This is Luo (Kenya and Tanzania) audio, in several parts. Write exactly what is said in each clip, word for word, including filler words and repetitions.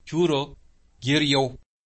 churo gir yow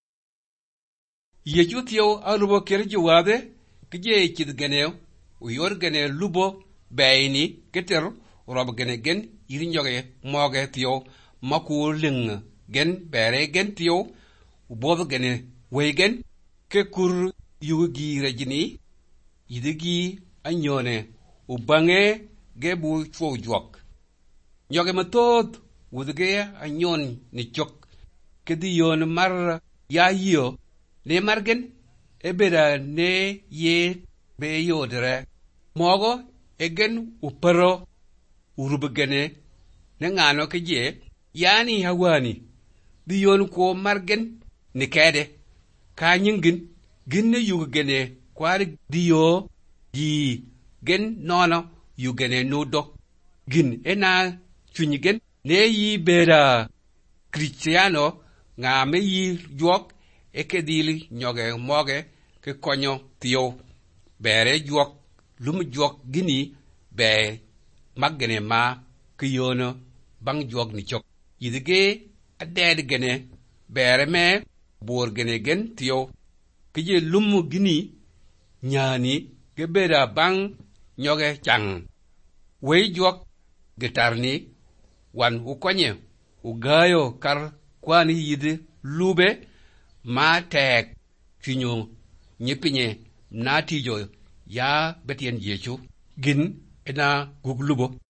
ye chut yow alubo ker juwade kije chid genew u yor gene lubo bayni keter rob gene gen yiri nyoge moge tiyo maku ling gen bere gen tiyo u bob gene wegen ke kur yugi rejini yidigi anyone u bange gebu chwo jwak nyoge matot udge anyon ni chok kedi yon mar ya yo ne margen ebera ne ye be yodre mogo egen uparo urubgene ne ngano keje yani hawani di yon ko margen ni kede ka nyingin ginne yugene kwari diyo di gen nono yugene nudo gin ena chunyigen ne yi bera Cristiano nga me yi juok eke dili nyoge moge ke konyo tiyo bere juok lum juok gini be magene ma ke yono bang juok ni chok yidige aded gene bere me bor gene gen tiyo kije lum gini nyani ke bera bang nyoge chang wey juok getarni wan ukonye ugayo kar kwani yide lube ma tek finyo nyepinye natijo ya betien yechu gin ena guglubo